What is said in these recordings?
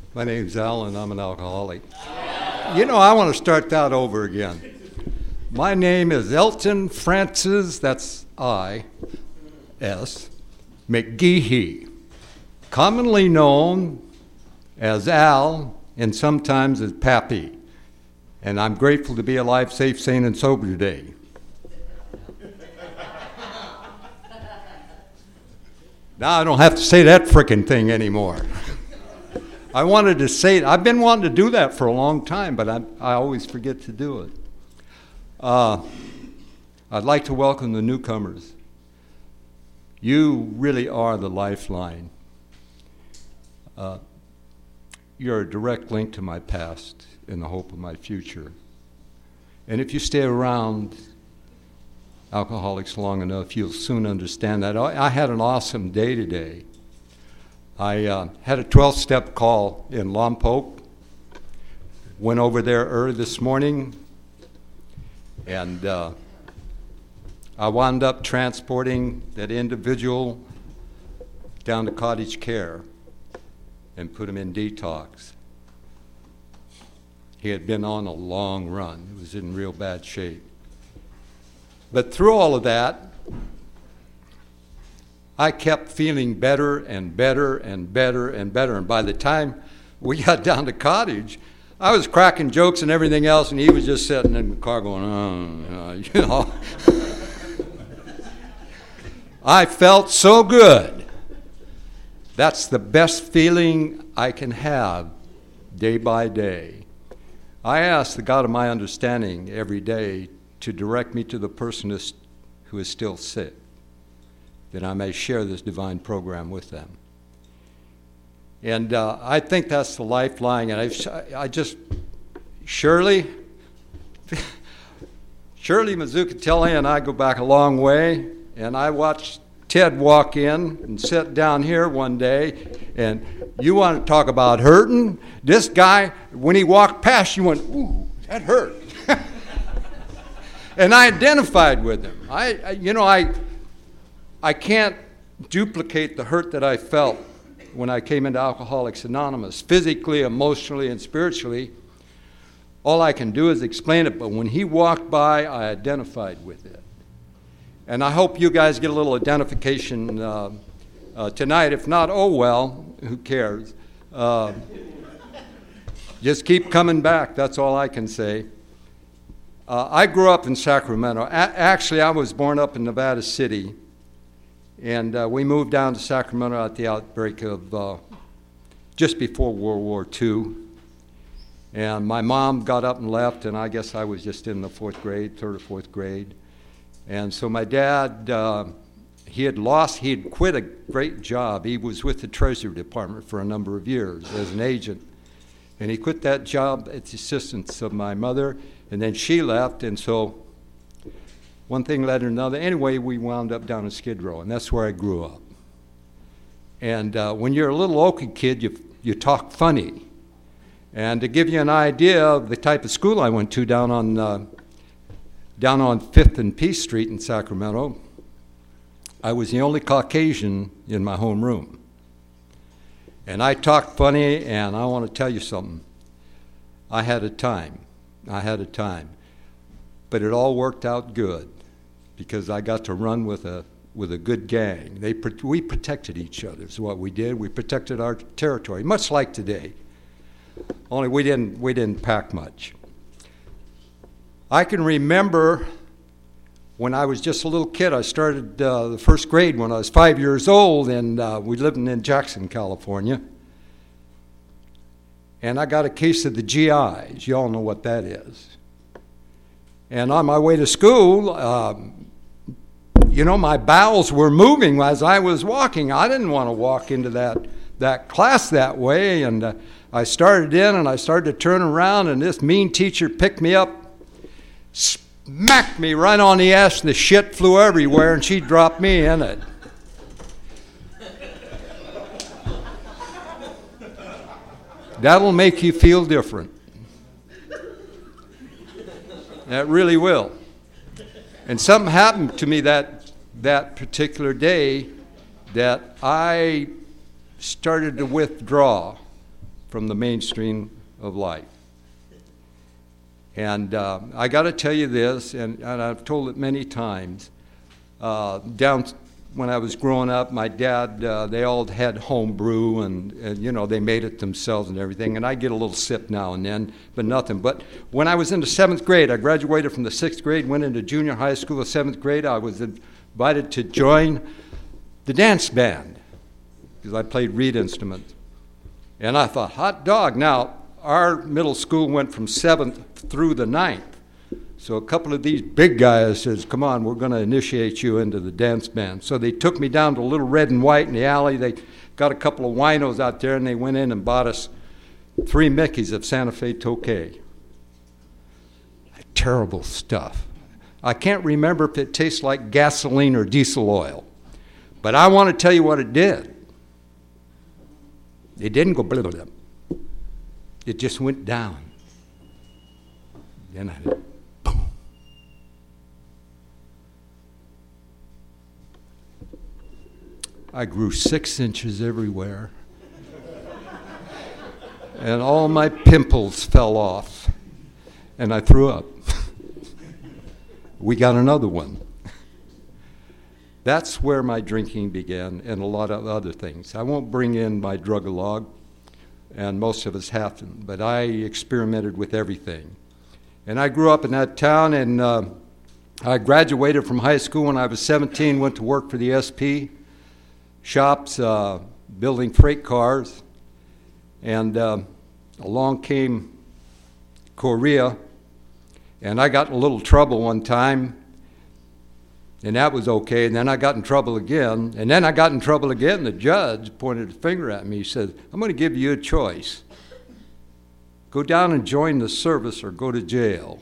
My name's Al, and I'm an alcoholic. You know, I want to start that over again. My name is Elton Francis, that's I-S, McGeehee, commonly known as Al and sometimes as Pappy. And I'm grateful to be alive, safe, sane, and sober today. Now I don't have to say that frickin' thing anymore. I wanted to say it. I've been wanting to do that for a long time, but I always forget to do it. I'd like to welcome the newcomers. You really are the lifeline. You're a direct link to my past and the hope of my future. And if you stay around alcoholics long enough, you'll soon understand that. I had an awesome day today. I had a 12-step call in Lompoc, went over there early this morning, and I wound up transporting that individual down to cottage care and put him in detox. He had been on a long run. He was in real bad shape. But through all of that, I kept feeling better and better and better and better. And by the time we got down to cottage, I was cracking jokes and everything else, and he was just sitting in the car going, you know. I felt so good. That's the best feeling I can have day by day. I ask the God of my understanding every day to direct me to the person who is still sick, that I may share this divine program with them. And I think that's the lifeline. And I just, Shirley Mazzucatelli and I go back a long way. And I watched Ted walk in and sit down here one day. And you want to talk about hurting? This guy, when he walked past, you went, ooh, that hurt. And I identified with him. I can't duplicate the hurt that I felt when I came into Alcoholics Anonymous, physically, emotionally, and spiritually. All I can do is explain it, but when he walked by, I identified with it. And I hope you guys get a little identification tonight. If not, oh well, who cares? Just keep coming back, that's all I can say. I grew up in Sacramento. Actually, I was born up in Nevada City. And we moved down to Sacramento at the outbreak of just before World War II. And my mom got up and left, and I guess I was just in the third or fourth grade. And so my dad, he had quit a great job. He was with the Treasury Department for a number of years as an agent. And he quit that job at the assistance of my mother, and then she left, and so one thing led to another. Anyway, we wound up down in Skid Row, and that's where I grew up. And when you're a little Okie kid, you talk funny. And to give you an idea of the type of school I went to down on 5th and Peace Street in Sacramento, I was the only Caucasian in my homeroom. And I talked funny, and I want to tell you something. I had a time. But it all worked out good, because I got to run with a good gang. We protected each other is what we did. We protected our territory, much like today. Only we didn't pack much. I can remember when I was just a little kid. I started the first grade when I was 5 years old, and we lived in Jackson, California. And I got a case of the GIs. You all know what that is. And on my way to school, my bowels were moving as I was walking. I didn't want to walk into that class that way. And I started in, and I started to turn around, and this mean teacher picked me up, smacked me right on the ass, and the shit flew everywhere, and she dropped me in it. That'll make you feel different. That really will. And something happened to me that particular day that I started to withdraw from the mainstream of life. And I got to tell you this, and I've told it many times, down when I was growing up, my dad, they all had home brew, and they made it themselves and everything, and I get a little sip now and then, but nothing. But when I was in the 7th grade, I graduated from the 6th grade, went into junior high school, the 7th grade, I was invited to join the dance band, because I played reed instruments. And I thought, hot dog. Now, our middle school went from 7th through the 9th. So a couple of these big guys says, come on, we're going to initiate you into the dance band. So they took me down to Little Red and White in the alley. They got a couple of winos out there, and they went in and bought us 3 Mickeys of Santa Fe Tokay. Terrible stuff. I can't remember if it tastes like gasoline or diesel oil. But I want to tell you what it did. It didn't go blah, blah, blah. It just went down. Then I boom. I grew 6 inches everywhere. And all my pimples fell off. And I threw up. We got another one. That's where my drinking began, and a lot of other things. I won't bring in my drug-a-log, and most of us haven't, but I experimented with everything. And I grew up in that town, and I graduated from high school when I was 17, went to work for the SP shops, building freight cars, and along came Korea, and I got in a little trouble one time, and that was okay. And then I got in trouble again. And then I got in trouble again. The judge pointed a finger at me. He said, I'm going to give you a choice. Go down and join the service or go to jail.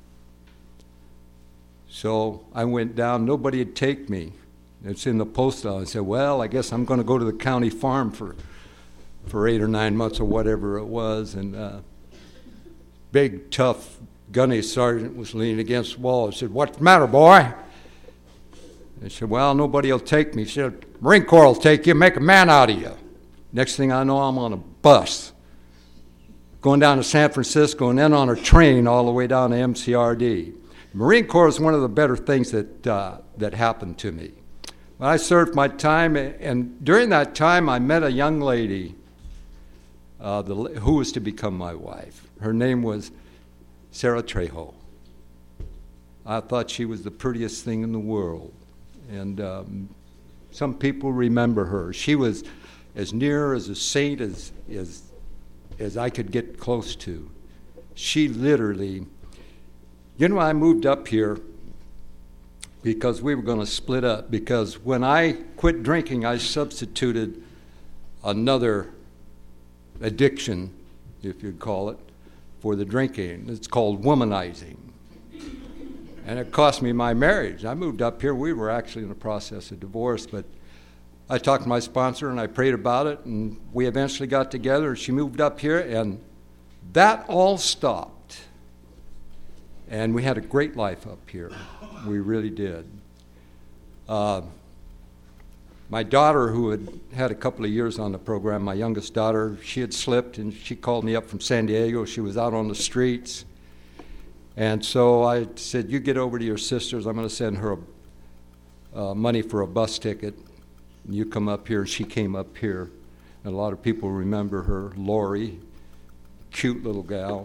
So I went down. Nobody would take me. It's in the post office. I said, well, I guess I'm going to go to the county farm for 8 or 9 months or whatever it was. And big, tough, gunny sergeant was leaning against the wall. He said, what's the matter, boy? They said, well, nobody will take me. He said, Marine Corps will take you, make a man out of you. Next thing I know, I'm on a bus, going down to San Francisco, and then on a train all the way down to MCRD. Marine Corps is one of the better things that happened to me. When I served my time, and during that time, I met a young lady who was to become my wife. Her name was Sarah Trejo. I thought she was the prettiest thing in the world. And some people remember her. She was as near as a saint as I could get close to. She literally, I moved up here because we were going to split up. Because when I quit drinking, I substituted another addiction, if you'd call it, for the drinking. It's called womanizing. And it cost me my marriage. I moved up here. We were actually in the process of divorce, but I talked to my sponsor and I prayed about it, and we eventually got together. She moved up here, and that all stopped. And we had a great life up here. We really did. My daughter, who had a couple of years on the program, my youngest daughter, she had slipped, and she called me up from San Diego. She was out on the streets. And so I said, you get over to your sister's. I'm going to send her money for a bus ticket. And you come up here. She came up here. And a lot of people remember her, Lori, cute little gal,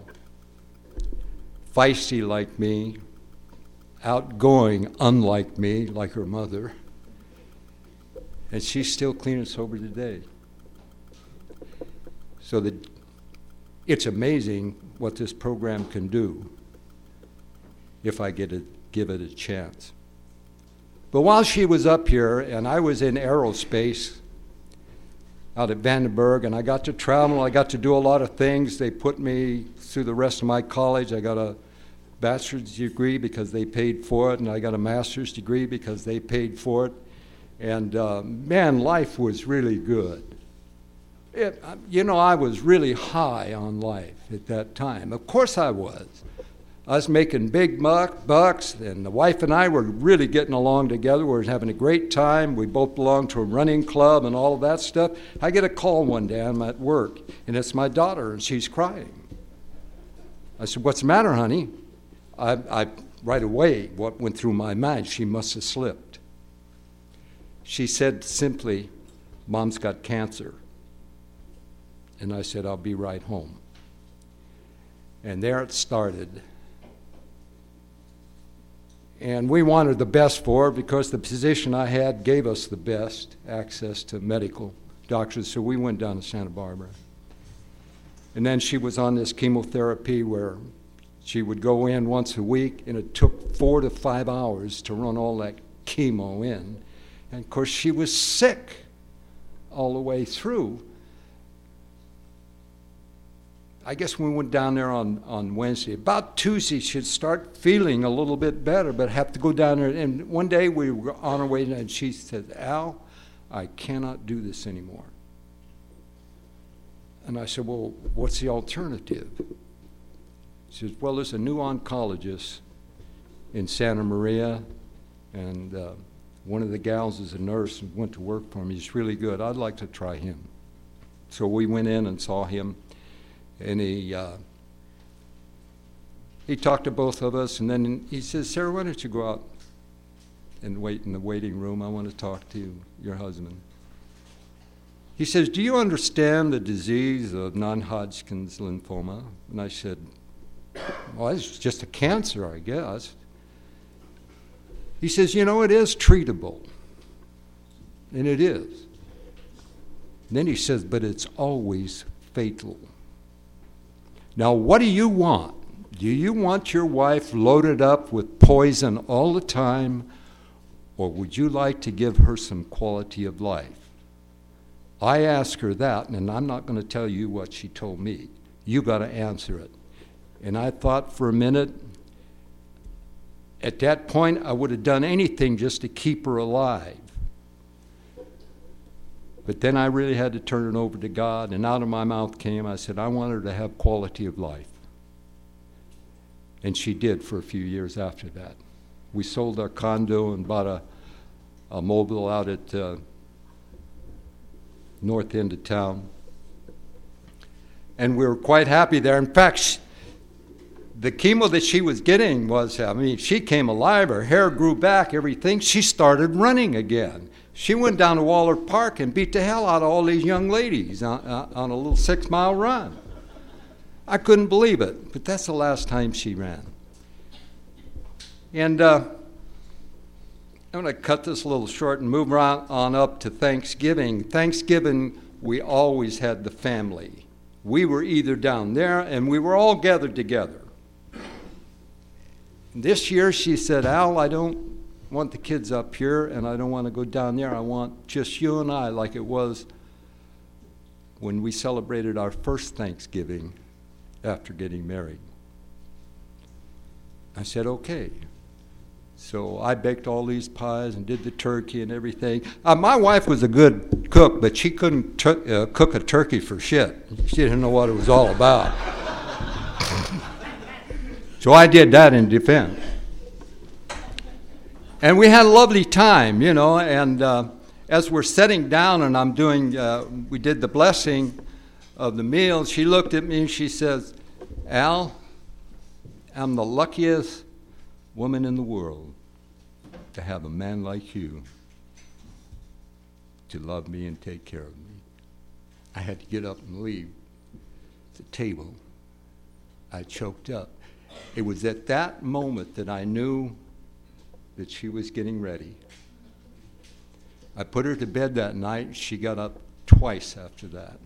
feisty like me, outgoing unlike me, like her mother. And she's still clean and sober today. So it's amazing what this program can do if I give it a chance. But while she was up here, and I was in aerospace out at Vandenberg, and I got to travel, I got to do a lot of things. They put me through the rest of my college. I got a bachelor's degree because they paid for it, and I got a master's degree because they paid for it. And man, life was really good. I was really high on life at that time. Of course I was. I was making big bucks, and the wife and I were really getting along together. We were having a great time. We both belonged to a running club and all of that stuff. I get a call one day. I'm at work, and it's my daughter, and she's crying. I said, "What's the matter, honey?" I right away, what went through my mind, she must have slipped. She said simply, "Mom's got cancer." And I said, "I'll be right home." And there it started. And we wanted the best for her because the position I had gave us the best access to medical doctors, so we went down to Santa Barbara. And then she was on this chemotherapy where she would go in once a week, and it took 4 to 5 hours to run all that chemo in. And of course, she was sick all the way through. I guess when we went down there on Wednesday. About Tuesday, she'd start feeling a little bit better, but have to go down there. And one day we were on our way, and she said, "Al, I cannot do this anymore." And I said, "Well, what's the alternative?" She says, "Well, there's a new oncologist in Santa Maria, and one of the gals is a nurse and went to work for him. He's really good. I'd like to try him." So we went in and saw him. And he talked to both of us, and then he says, "Sarah, why don't you go out and wait in the waiting room? I want to talk to your husband." He says, "Do you understand the disease of non-Hodgkin's lymphoma?" And I said, "Well, it's just a cancer, I guess." He says, "You know, it is treatable." And it is. And then he says, "But it's always fatal." Now, what do you want? Do you want your wife loaded up with poison all the time, or would you like to give her some quality of life? I asked her that, and I'm not going to tell you what she told me. You got to answer it. And I thought for a minute. At that point, I would have done anything just to keep her alive. But then I really had to turn it over to God, and out of my mouth came, I said, "I want her to have quality of life." And she did for a few years after that. We sold our condo and bought a mobile out at north end of town. And we were quite happy there. In fact, the chemo that she was getting was, she came alive, her hair grew back, everything. She started running again. She went down to Waller Park and beat the hell out of all these young ladies on a little 6-mile run. I couldn't believe it, but that's the last time she ran. And I'm going to cut this a little short and move on up to Thanksgiving. Thanksgiving, we always had the family. We were either down there, and we were all gathered together. This year she said, "Al, I don't want the kids up here, and I don't want to go down there. I want just you and I, like it was when we celebrated our first Thanksgiving after getting married." I said, "Okay." So I baked all these pies and did the turkey and everything. My wife was a good cook, but she couldn't cook a turkey for shit. She didn't know what it was all about. So I did that in defense. And we had a lovely time, and as we're sitting down and I'm doing, we did the blessing of the meal, she looked at me and she says, "Al, I'm the luckiest woman in the world to have a man like you to love me and take care of me." I had to get up and leave the table. I choked up. It was at that moment that I knew that she was getting ready. I put her to bed that night. She got up twice after that.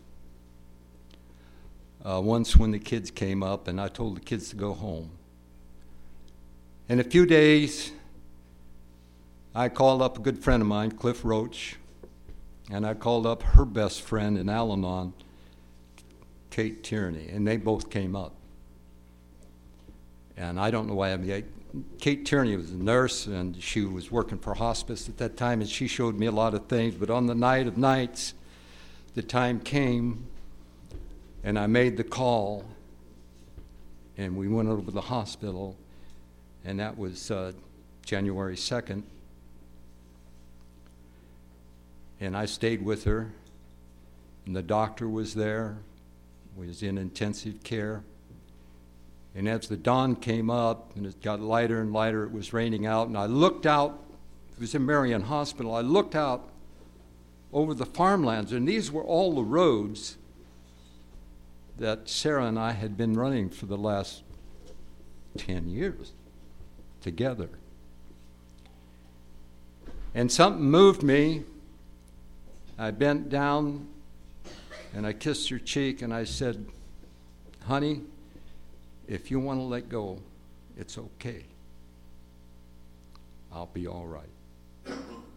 Once when the kids came up, and I told the kids to go home. In a few days, I called up a good friend of mine, Cliff Roach, and I called up her best friend in Al-Anon, Kate Tierney, and they both came up. And I don't know why Kate Tierney was a nurse, and she was working for hospice at that time, and she showed me a lot of things. But on the night of nights, the time came, and I made the call, And we went over to the hospital, and that was January 2nd. And I stayed with her, and the doctor was there, was in intensive care. And as the dawn came up, and it got lighter and lighter, it was raining out, and I looked out, it was in Marion Hospital, I looked out over the farmlands, and these were all the roads that Sarah and I had been running for the last 10 years together. And something moved me. I bent down and I kissed her cheek and I said, honey, if you want to let go, it's okay. I'll be all right.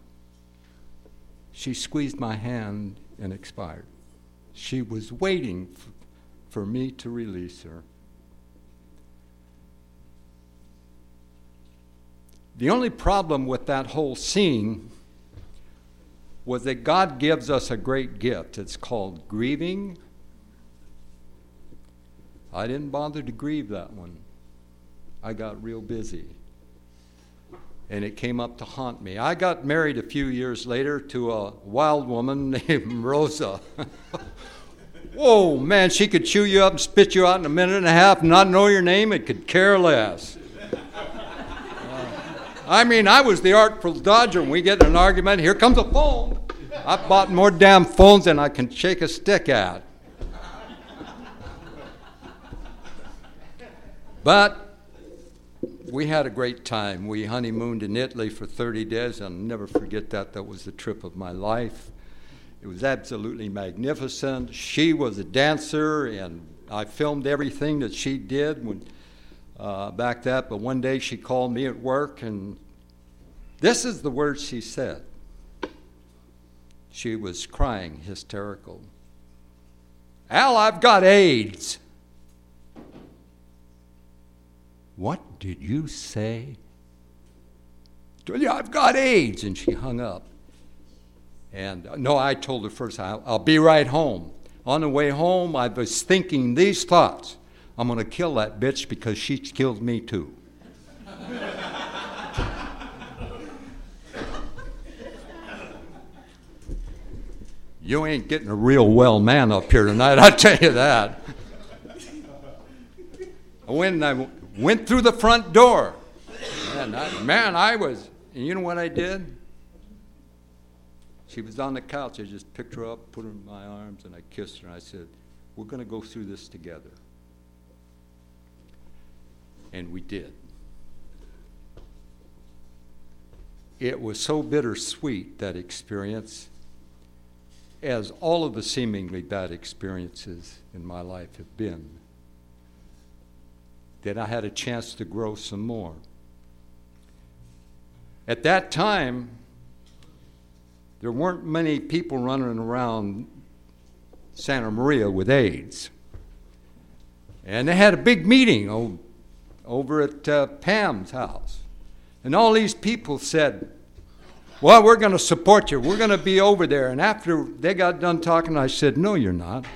She squeezed my hand and expired. She was waiting for me to release her. The only problem with that whole scene was that God gives us a great gift. It's called grieving. I didn't bother to grieve that one. I got real busy. And it came up to haunt me. I got married a few years later to a wild woman named Rosa. Whoa, man, she could chew you up and spit you out in a minute and a half and not know your name and could care less. I mean, I was the artful dodger. When we get in an argument, here comes a phone. I've bought more damn phones than I can shake a stick at. But we had a great time. We honeymooned in Italy for 30 days. I'll never forget that. That was the trip of my life. It was absolutely magnificent. She was a dancer, and I filmed everything that she did when back that. But one day she called me at work, and this is the words she said. She was crying, hysterical. Al, I've got AIDS. What did you say? Yeah, I've got AIDS. And she hung up. And no, I told her first, I'll be right home. On the way home, I was thinking these thoughts. I'm going to kill that bitch because she killed me too. You ain't getting a real well man up here tonight, I'll tell you that. I went through the front door. And and you know what I did? She was on the couch. I just picked her up, put her in my arms, and I kissed her. And I said, we're going to go through this together. And we did. It was so bittersweet, that experience, as all of the seemingly bad experiences in my life have been, that I had a chance to grow some more. At that time, there weren't many people running around Santa Maria with AIDS. And they had a big meeting over at Pam's house. And all these people said, well, we're going to support you. We're going to be over there. And after they got done talking, I said, no, you're not.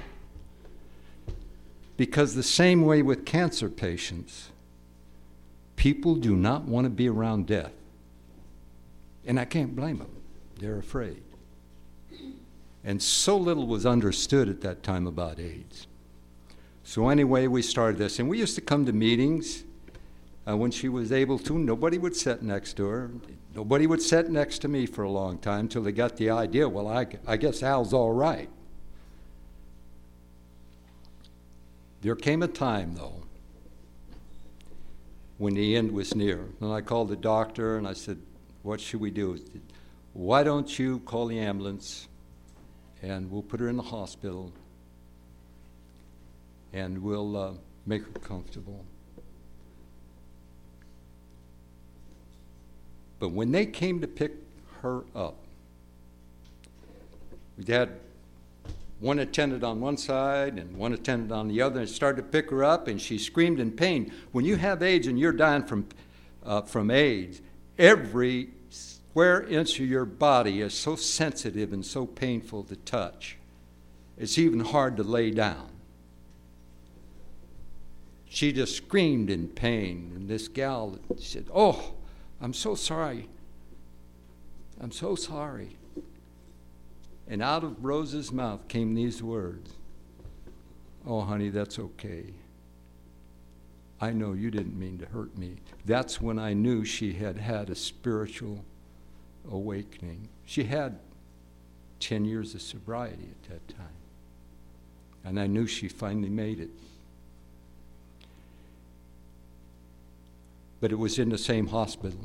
Because the same way with cancer patients, people do not want to be around death. And I can't blame them. They're afraid. And so little was understood at that time about AIDS. So anyway, we started this. And we used to come to meetings when she was able to. Nobody would sit next to her. Nobody would sit next to me for a long time until they got the idea, well, I guess Al's all right. There came a time, though, when the end was near. And I called the doctor and I said, what should we do? Why don't you call the ambulance and we'll put her in the hospital and we'll make her comfortable. But when they came to pick her up, we had one attendant on one side and one attendant on the other, and started to pick her up, and she screamed in pain. When you have AIDS and you're dying from AIDS, every square inch of your body is so sensitive and so painful to touch. It's even hard to lay down. she just screamed in pain. And this gal said, "Oh, I'm so sorry. I'm so sorry." And out of Rosa's mouth came these words, "Oh, honey, that's okay. I know you didn't mean to hurt me." That's when I knew she had had a spiritual awakening. She had 10 years of sobriety at that time. And I knew she finally made it. But it was in the same hospital,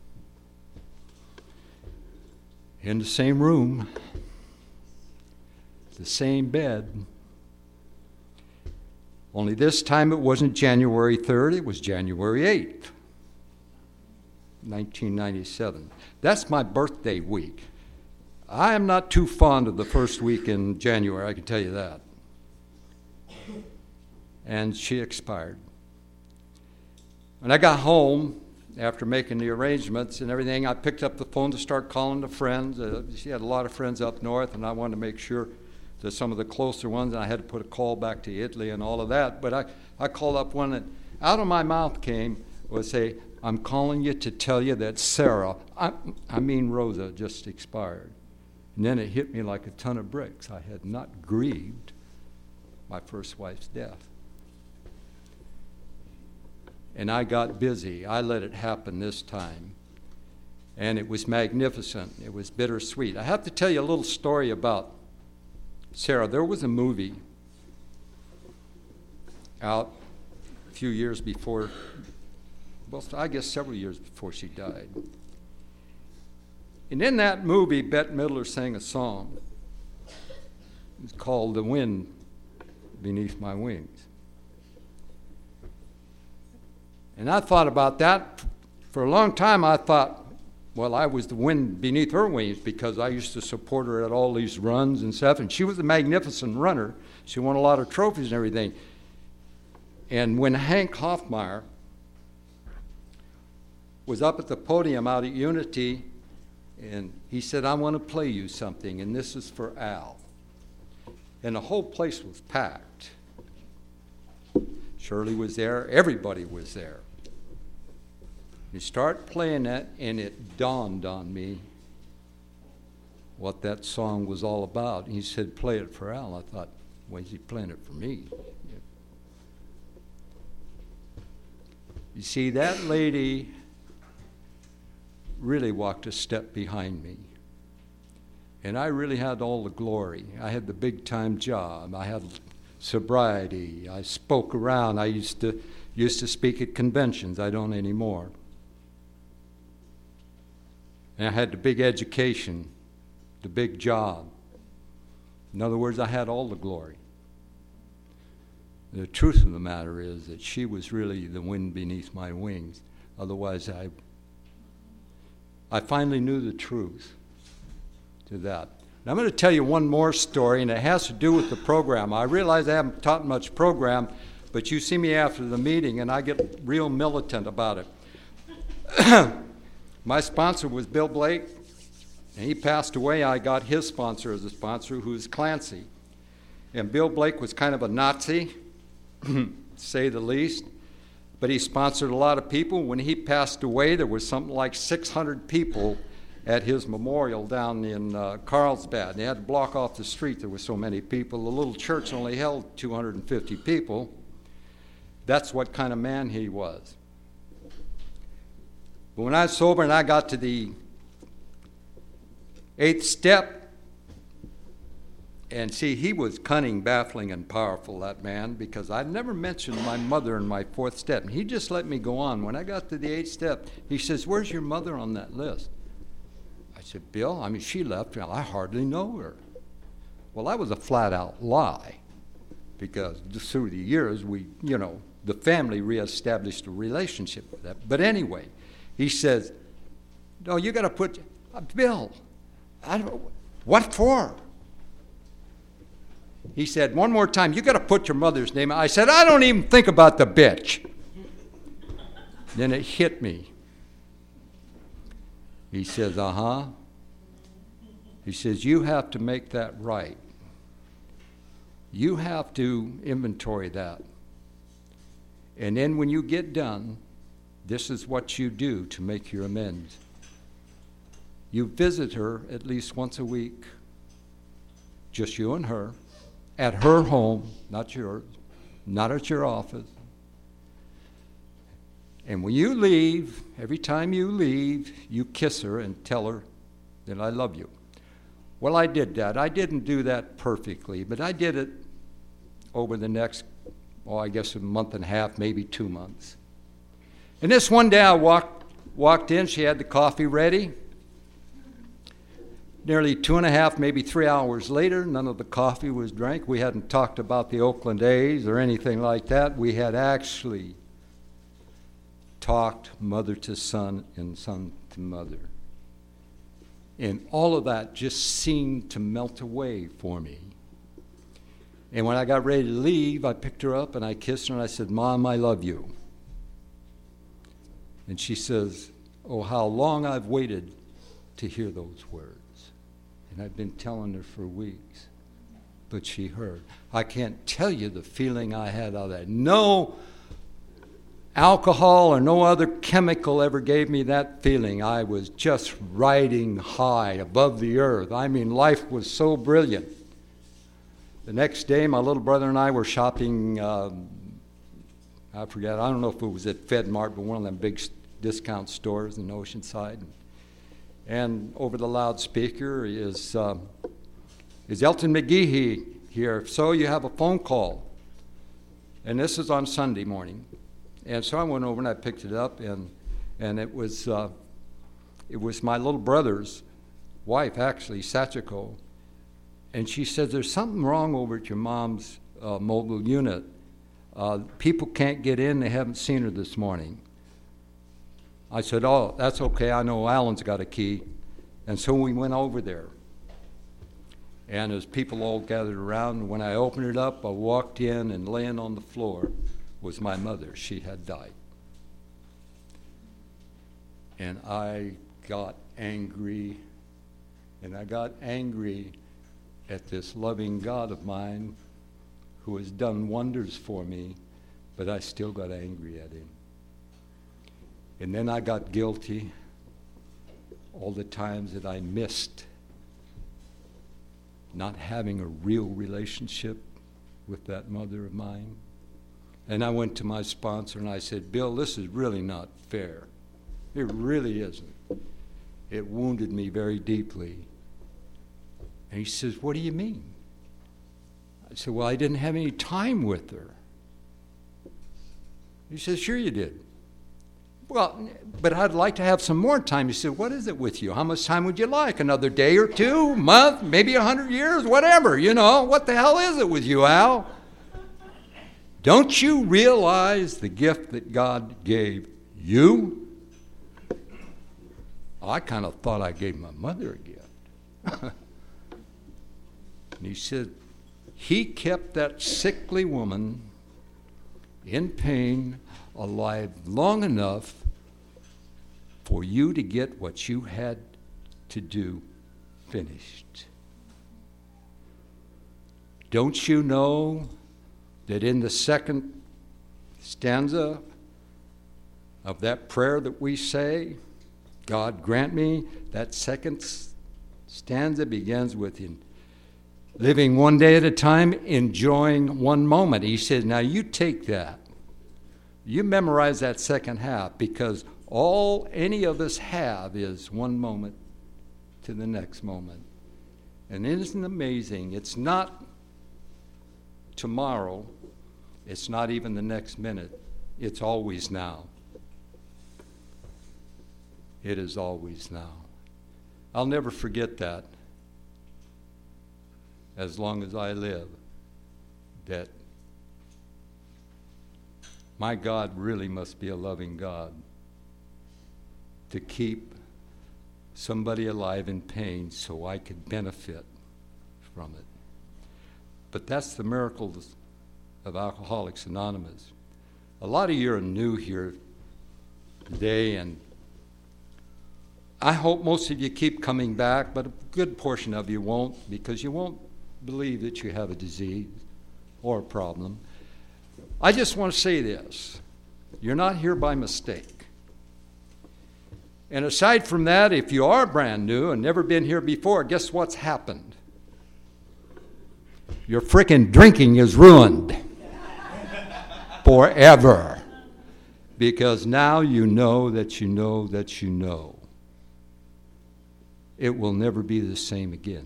in the same room, the same bed. Only this time it wasn't January 3rd, it was January 8th, 1997. That's my birthday week. I am not too fond of the first week in January, I can tell you that. And she expired. When I got home, after making the arrangements and everything, I picked up the phone to start calling the friends. She had a lot of friends up north, and I wanted to make sure that some of the closer ones, I had to put a call back to Italy and all of that. But I called up one, and out of my mouth came, was say, "I'm calling you to tell you that Sarah, I mean Rosa, just expired." And then it hit me like a ton of bricks. I had not grieved my first wife's death. And I got busy. I let it happen this time. And it was magnificent. It was bittersweet. I have to tell you a little story about Sarah. There was a movie out a few years before, well, I guess several years before she died. And in that movie, Bette Midler sang a song. It was called "The Wind Beneath My Wings." And I thought about that for a long time. I thought, well, I was the wind beneath her wings because I used to support her at all these runs and stuff. And she was a magnificent runner. She won a lot of trophies and everything. And when Hank Hoffmeyer was up at the podium out at Unity, and he said, "I want to play you something, and this is for Al." And the whole place was packed. Shirley was there. Everybody was there. You start playing that, and it dawned on me what that song was all about. And he said, "Play it for Al." I thought, "Why is he playing it for me?" You see, that lady really walked a step behind me. And I really had all the glory. I had the big-time job. I had sobriety. I spoke around. I used to speak at conventions. I don't anymore. And I had the big education, the big job. In other words, I had all the glory. The truth of the matter is that she was really the wind beneath my wings. Otherwise, I finally knew the truth to that. And I'm going to tell you one more story, and it has to do with the program. I realize I haven't taught much program, but you see me after the meeting, and I get real militant about it. My sponsor was Bill Blake, and he passed away. I got his sponsor as a sponsor, who was Clancy. And Bill Blake was kind of a Nazi, to say the least, but he sponsored a lot of people. When he passed away, there was something like 600 people at his memorial down in Carlsbad. They had to block off the street. There were so many people. The little church only held 250 people. That's what kind of man he was. But when I was sober and I got to the 8th step, and see, he was cunning, baffling, and powerful, that man, because I'd never mentioned my mother in my 4th step. And he just let me go on. When I got to the 8th step, he says, "Where's your mother on that list?" I said, "Bill, she left. I hardly know her." Well, that was a flat-out lie, because just through the years, the family reestablished a relationship with that. But anyway, he says, "No, you got to put, Bill, what for?" He said, "One more time, you got to put your mother's name." I said, "I don't even think about the bitch." Then it hit me. He says, He says, "You have to make that right. You have to inventory that." And then when you get done, this is what you do to make your amends. You visit her at least once a week, just you and her, at her home, not yours, not at your office. And when you leave, every time you leave, you kiss her and tell her that I love you. Well, I did that. I didn't do that perfectly, but I did it over the next, I guess a month and a half, maybe 2 months. And this one day I walked in, she had the coffee ready. Nearly 2.5, maybe 3 hours later, none of the coffee was drank. We hadn't talked about the Oakland A's or anything like that. We had actually talked mother to son and son to mother. And all of that just seemed to melt away for me. And when I got ready to leave, I picked her up and I kissed her and I said, Mom, I love you. And she says, oh, how long I've waited to hear those words. And I've been telling her for weeks, but she heard. I can't tell you the feeling I had out of that. No alcohol or no other chemical ever gave me that feeling. I was just riding high above the earth. I mean, life was so brilliant. The next day, my little brother and I were shopping, I don't know if it was at FedMart, but one of them big discount stores in Oceanside. And over the loudspeaker is Elton McGehee here. So you have a phone call. And this is on Sunday morning. And so I went over and I picked it up, and it was my little brother's wife, actually, Sachiko. And she said, there's something wrong over at your mom's mobile unit. People can't get in. They haven't seen her this morning. I said, oh, that's okay. I know Alan's got a key. And so we went over there. And as people all gathered around, when I opened it up, I walked in, and laying on the floor was my mother. She had died. And I got angry. And I got angry at this loving God of mine who has done wonders for me, but I still got angry at him. And then I got guilty all the times that I missed not having a real relationship with that mother of mine. And I went to my sponsor and I said, Bill, this is really not fair. It really isn't. It wounded me very deeply. And he says, what do you mean? I said, well, I didn't have any time with her. He says, sure you did. Well, but I'd like to have some more time. He said, what is it with you? How much time would you like? Another day or two, month, maybe 100 years, whatever, you know. What the hell is it with you, Al? Don't you realize the gift that God gave you? I kind of thought I gave my mother a gift. And he said, he kept that sickly woman in pain alive long enough for you to get what you had to do finished. Don't you know that in the second stanza of that prayer that we say, God grant me, that second stanza begins with living one day at a time, enjoying one moment. He said, now you take that. You memorize that second half, because all any of us have is one moment to the next moment. And isn't it amazing? It's not tomorrow. It's not even the next minute. It's always now. It is always now. I'll never forget that as long as I live, that my God really must be a loving God to keep somebody alive in pain so I could benefit from it. But that's the miracles of Alcoholics Anonymous. A lot of you are new here today, and I hope most of you keep coming back, but a good portion of you won't, because you won't believe that you have a disease or a problem. I just want to say this. You're not here by mistake. And aside from that, if you are brand new and never been here before, guess what's happened? Your frickin' drinking is ruined forever. Because now you know that you know that you know. It will never be the same again.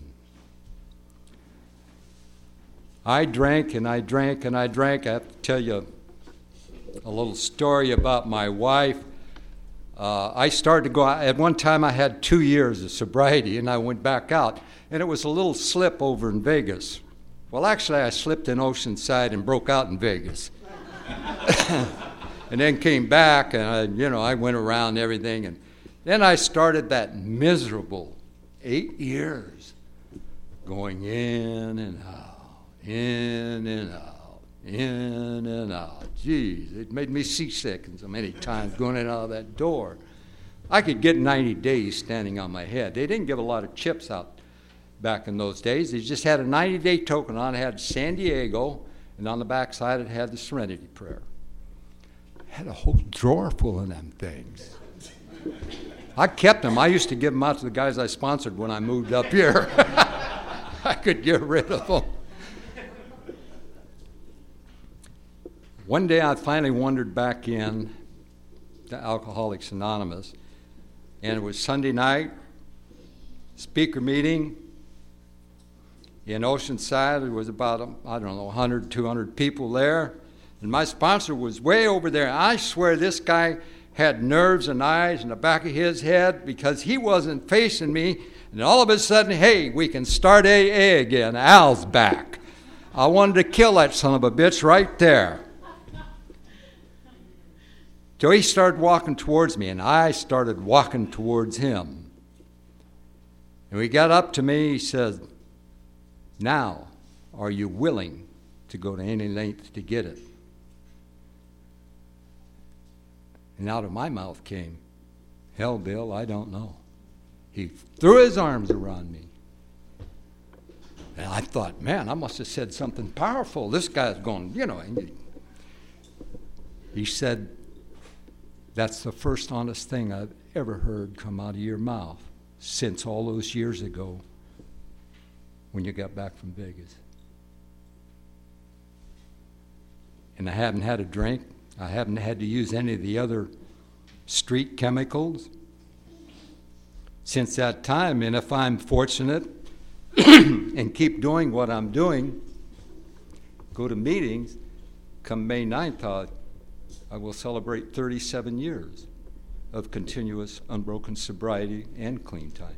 I drank and I drank and I drank. I have to tell you a little story about my wife. I started to go out. At one time I had 2 years of sobriety and I went back out. And it was a little slip over in Vegas. Well, actually I slipped in Oceanside and broke out in Vegas. And then came back and I went around everything. And then I started that miserable 8 years going in and out, in and out, in and out. Jeez, it made me seasick so many times going in and out of that door. I could get 90 days standing on my head. They didn't give a lot of chips out back in those days. They just had a 90-day token on it. It had San Diego, and on the back side it had the Serenity Prayer. It had a whole drawer full of them things. I kept them. I used to give them out to the guys I sponsored when I moved up here. I could get rid of them. One day I finally wandered back in to Alcoholics Anonymous, and it was Sunday night, speaker meeting in Oceanside. There was about, 100, 200 people there, and my sponsor was way over there. I swear this guy had nerves and eyes in the back of his head because he wasn't facing me, and all of a sudden, hey, we can start AA again. Al's back. I wanted to kill that son of a bitch right there. So he started walking towards me, and I started walking towards him. And he got up to me, he said, "Now, are you willing to go to any length to get it?" And out of my mouth came, "Hell, Bill, I don't know." He threw his arms around me. And I thought, man, I must have said something powerful. This guy's going, And he said, "That's the first honest thing I've ever heard come out of your mouth since all those years ago when you got back from Vegas." And I haven't had a drink. I haven't had to use any of the other street chemicals since that time. And if I'm fortunate and keep doing what I'm doing, go to meetings, come May 9th, I will celebrate 37 years of continuous unbroken sobriety and clean time.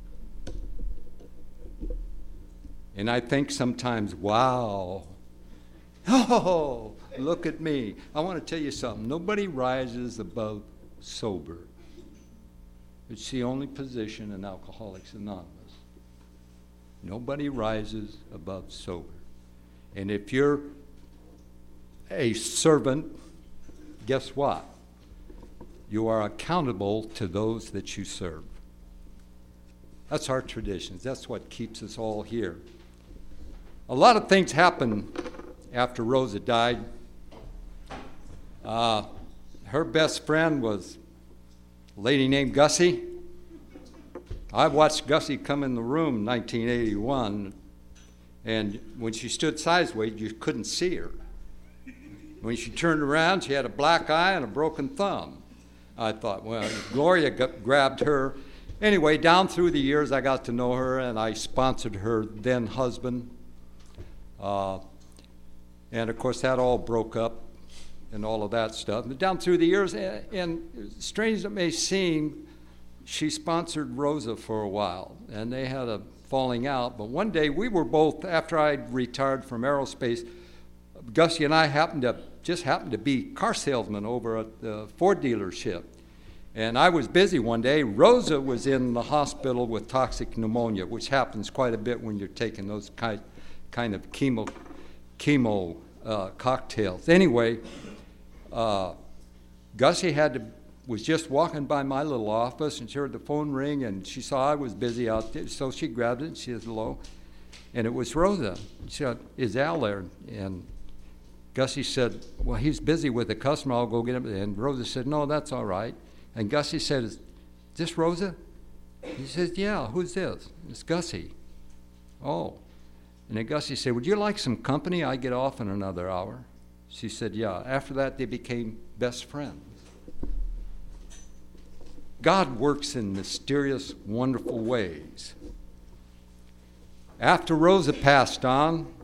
And I think sometimes, wow, oh, look at me. I want to tell you something. Nobody rises above sober. It's the only position in Alcoholics Anonymous. Nobody rises above sober. And if you're a servant, guess what? You are accountable to those that you serve. That's our traditions. That's what keeps us all here. A lot of things happened after Rosa died. Her best friend was a lady named Gussie. I watched Gussie come in the room in 1981, and when she stood sideways, you couldn't see her. When she turned around, she had a black eye and a broken thumb. I thought, well, Gloria grabbed her. Anyway, down through the years, I got to know her, and I sponsored her then husband. And of course, that all broke up and all of that stuff. But down through the years, and strange as it may seem, she sponsored Rosa for a while, and they had a falling out. But one day, we were both, after I'd retired from aerospace, Gussie and I happened to be car salesmen over at the Ford dealership. And I was busy one day. Rosa was in the hospital with toxic pneumonia, which happens quite a bit when you're taking those kind of chemo cocktails. Anyway, Gussie was just walking by my little office, and she heard the phone ring, and she saw I was busy out there, so she grabbed it, and she said hello. And it was Rosa. She said, "Is Al there?" And Gussie said, well, he's busy with a customer. I'll go get him. And Rosa said, no, that's all right. And Gussie said, is this Rosa? He says, yeah, who's this? It's Gussie. Oh. And then Gussie said, would you like some company? I get off in another hour. She said, yeah. After that, they became best friends. God works in mysterious, wonderful ways. After Rosa passed on,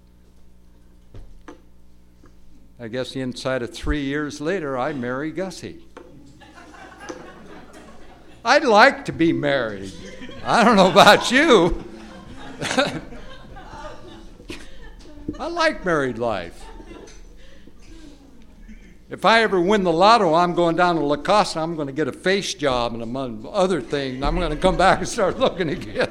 I guess inside of 3 years later, I married Gussie. I'd like to be married. I don't know about you. I like married life. If I ever win the lotto, I'm going down to La Costa. I'm going to get a face job and among other things. And I'm going to come back and start looking again.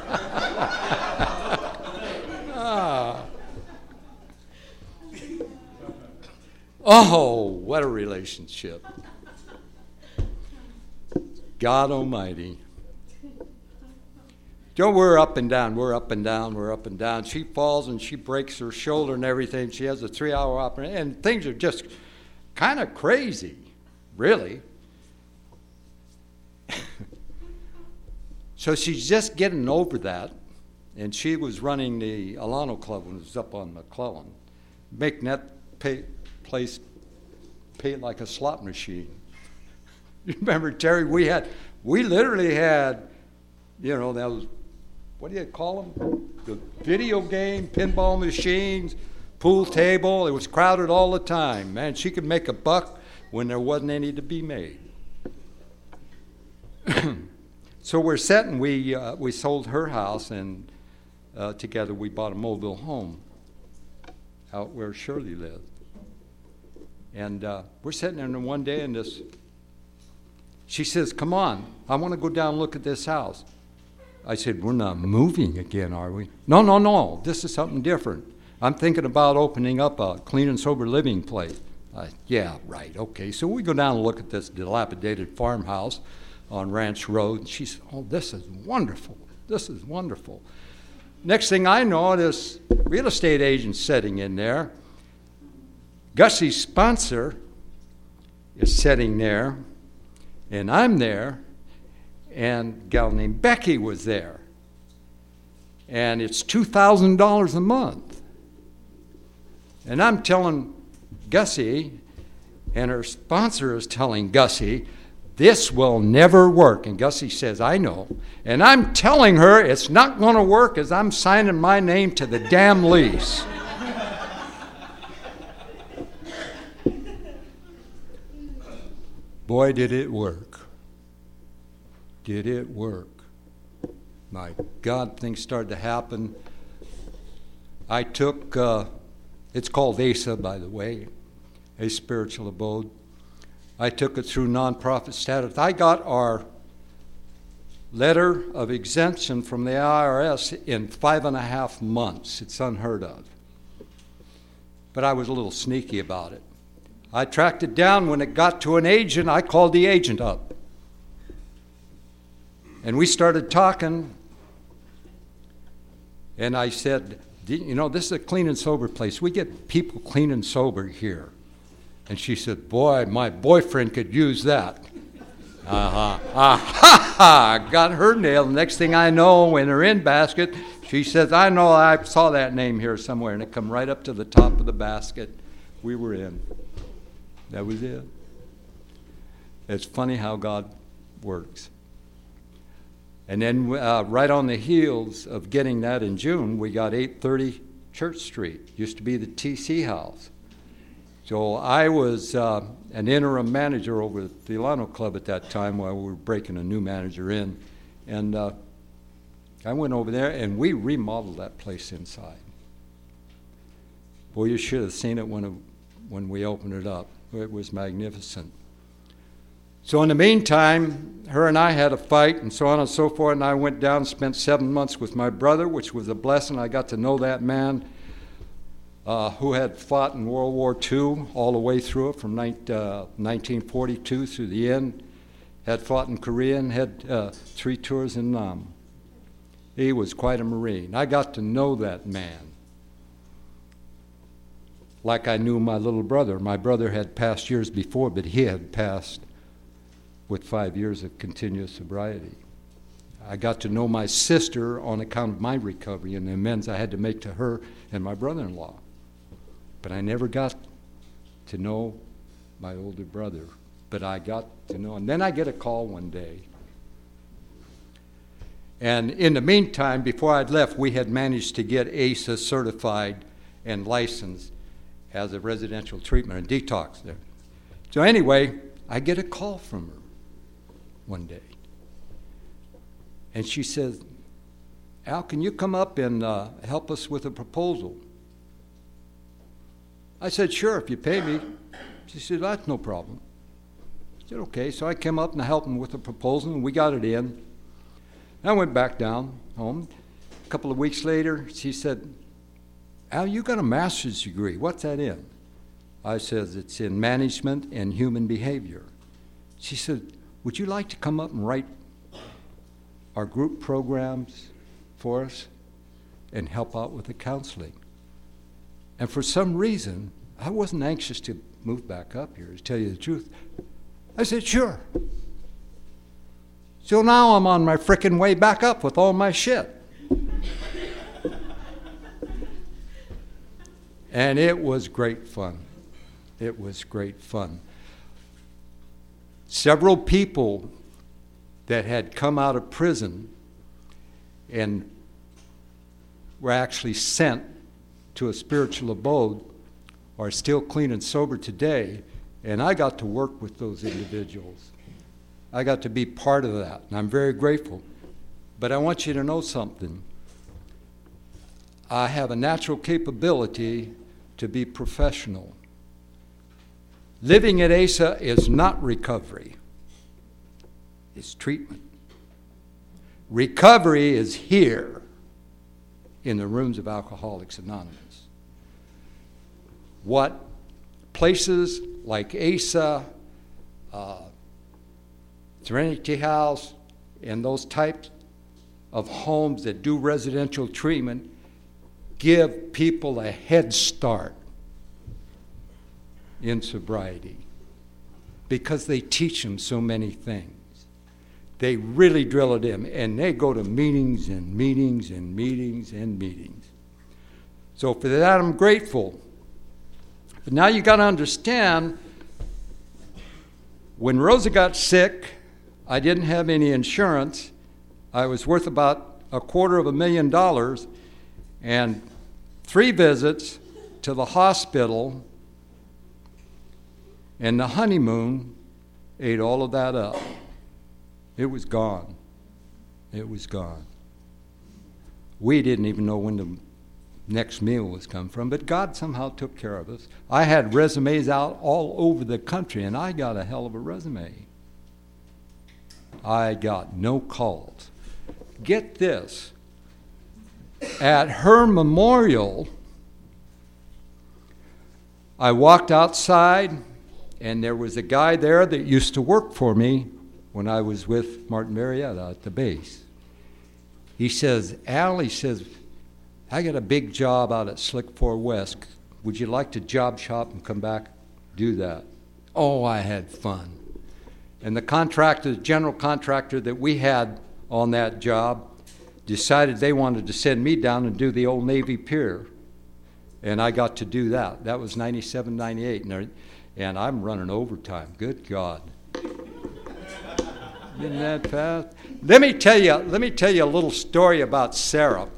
Oh, what a relationship. God Almighty. Joe, we're up and down, we're up and down, we're up and down. She falls and she breaks her shoulder and everything. She has a 3-hour operation, and things are just kind of crazy, really. So she's just getting over that, and she was running the Alano Club when it was up on McClellan, making that place pay like a slot machine. You remember, Terry, we literally had, those, what do you call them? The video game, pinball machines, pool table. It was crowded all the time. Man, she could make a buck when there wasn't any to be made. So we're set, and we sold her house, and together we bought a mobile home out where Shirley lived. And we're sitting there one day, and she says, come on, I want to go down and look at this house. I said, we're not moving again, are we? No, this is something different. I'm thinking about opening up a clean and sober living place. Yeah, right, okay. So we go down and look at this dilapidated farmhouse on Ranch Road. And she said, oh, this is wonderful. This is wonderful. Next thing I know, this real estate agent sitting in there. Gussie's sponsor is sitting there, and I'm there, and a gal named Becky was there. And it's $2,000 a month. And I'm telling Gussie, and her sponsor is telling Gussie, this will never work. And Gussie says, I know. And I'm telling her it's not going to work as I'm signing my name to the damn lease. Boy, did it work. Did it work. My God, things started to happen. I took, it's called ASA, by the way, A Spiritual Abode. I took it through nonprofit status. I got our letter of exemption from the IRS in 5.5 months. It's unheard of. But I was a little sneaky about it. I tracked it down. When it got to an agent, I called the agent up. And we started talking. And I said, this is a clean and sober place. We get people clean and sober here. And she said, boy, my boyfriend could use that. Got her nailed. Next thing I know, in her in basket, she says, I know, I saw that name here somewhere. And it come right up to the top of the basket. We were in. That was it. It's funny how God works. And then right on the heels of getting that in June, we got 830 Church Street. Used to be the TC House. So I was an interim manager over at the Alano Club at that time while we were breaking a new manager in. And I went over there, and we remodeled that place inside. Boy, you should have seen it when we opened it up. It was magnificent. So in the meantime, her and I had a fight and so on and so forth, and I went down and spent 7 months with my brother, which was a blessing. I got to know that man who had fought in World War II all the way through it from 1942 through the end, had fought in Korea and had 3 tours in Nam. He was quite a Marine. I got to know that man. like I knew my little brother. My brother had passed years before, but he had passed with 5 years of continuous sobriety. I got to know my sister on account of my recovery and the amends I had to make to her and my brother-in-law. But I never got to know my older brother. But I got to know, and then I get a call one day. And in the meantime, before I'd left, we had managed to get ASA certified and licensed as a residential treatment and detox there. So anyway, I get a call from her one day. And she says, Al, can you come up and help us with a proposal? I said, sure, if you pay me. She said, that's no problem. I said, okay. So I came up and I helped him with the proposal, and we got it in. I went back down home. A couple of weeks later, she said, Al, you got a master's degree. What's that in? I said, it's in management and human behavior. She said, would you like to come up and write our group programs for us and help out with the counseling? And for some reason, I wasn't anxious to move back up here, to tell you the truth. I said, sure. So now I'm on my frickin' way back up with all my shit. And it was great fun. It was great fun. Several people that had come out of prison and were actually sent to a spiritual abode are still clean and sober today, and I got to work with those individuals. I got to be part of that, and I'm very grateful. But I want you to know something. I have a natural capability to be professional. Living at ASA is not recovery. It's treatment. Recovery is here in the rooms of Alcoholics Anonymous. What places like ASA, Serenity House, and those types of homes that do residential treatment give people a head start in sobriety because they teach them so many things. They really drill it in, and they go to meetings and meetings and meetings and meetings. So for that, I'm grateful. But now you got to understand, when Rosa got sick, I didn't have any insurance. I was worth about $250,000, and 3 visits to the hospital, and the honeymoon ate all of that up. It was gone. It was gone. We didn't even know when the next meal was coming from, but God somehow took care of us. I had resumes out all over the country, and I got a hell of a resume. I got no calls. Get this. At her memorial, I walked outside, and there was a guy there that used to work for me when I was with Martin Marietta at the base. He says, Al, he says, I got a big job out at Slick 4 West. Would you like to job shop and come back? Do that. Oh, I had fun. And the contractor, the general contractor that we had on that job decided they wanted to send me down and do the old Navy Pier. And I got to do that. That was 97, 98. And I'm running overtime. Good God. Isn't that fast? Let me tell you a little story about Sarah.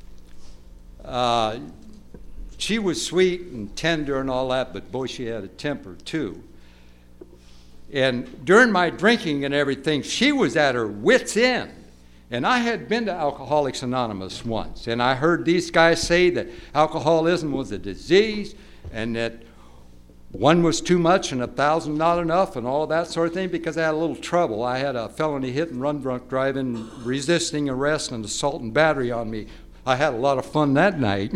She was sweet and tender and all that, but boy, she had a temper too. And during my drinking and everything, she was at her wit's end. And I had been to Alcoholics Anonymous once, and I heard these guys say that alcoholism was a disease and that one was too much and 1,000 not enough and all that sort of thing, because I had a little trouble. I had a felony hit and run drunk driving, resisting arrest, and assault and battery on me. I had a lot of fun that night.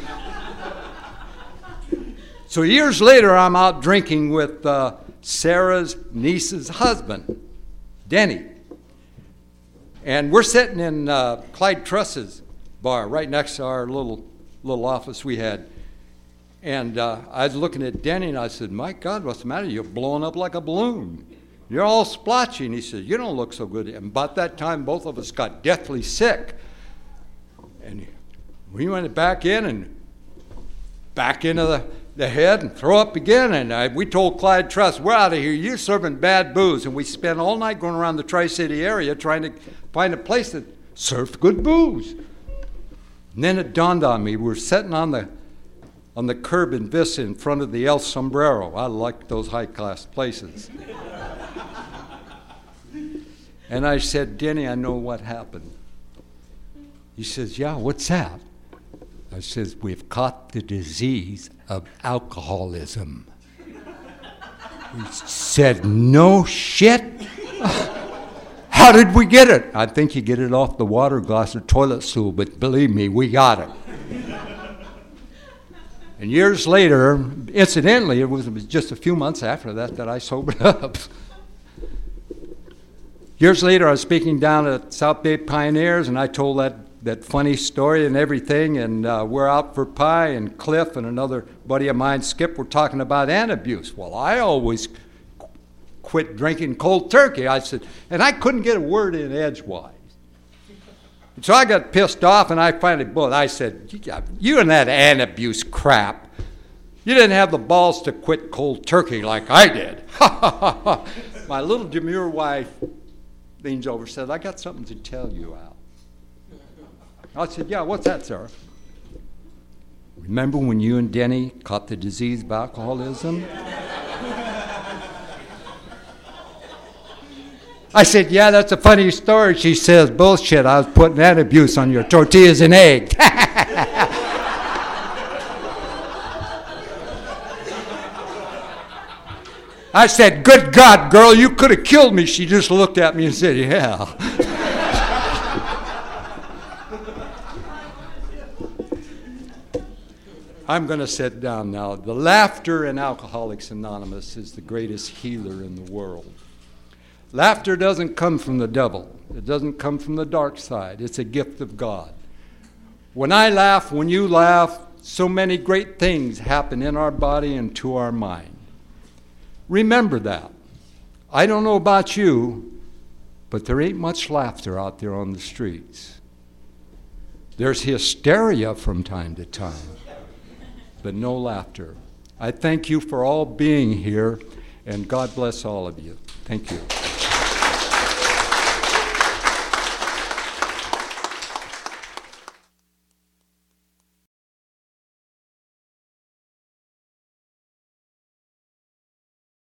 So years later, I'm out drinking with Sarah's niece's husband, Denny. And we're sitting in Clyde Truss's bar right next to our little office we had. And I was looking at Denny, and I said, my God, what's the matter? You're blowing up like a balloon. You're all splotchy. And he said, you don't look so good. And about that time, both of us got deathly sick. And we went back in and back into the head and throw up again. And we told Clyde Truss, we're out of here. You're serving bad booze. And we spent all night going around the Tri-City area trying to find a place that served good booze. And then it dawned on me, we were sitting on the curb in Vista in front of the El Sombrero. I like those high-class places. And I said, Denny, I know what happened. He says, yeah, what's that? I says, we've caught the disease of alcoholism. He said, no shit? How did we get it? I think you get it off the water glass or toilet stool, but believe me, we got it. And years later, incidentally, it was just a few months after that I sobered up. Years later, I was speaking down at South Bay Pioneers, and I told that funny story and everything, and we're out for pie, and Cliff and another buddy of mine, Skip, were talking about antabuse. Well, I always quit drinking cold turkey. I said, and I couldn't get a word in edgewise. And so I got pissed off, and I finally, I said, you and that antabuse crap, you didn't have the balls to quit cold turkey like I did. My little demure wife leans over and said, I got something to tell you, Al. I said, yeah, what's that, sir? Remember when you and Denny caught the disease of alcoholism? I said, yeah, that's a funny story. She says, bullshit, I was putting antabuse on your tortillas and egg. I said, good God, girl, you could have killed me. She just looked at me and said, yeah. I'm going to sit down now. The laughter in Alcoholics Anonymous is the greatest healer in the world. Laughter doesn't come from the devil. It doesn't come from the dark side. It's a gift of God. When I laugh, when you laugh, so many great things happen in our body and to our mind. Remember that. I don't know about you, but there ain't much laughter out there on the streets. There's hysteria from time to time, but no laughter. I thank you for all being here, and God bless all of you. Thank you.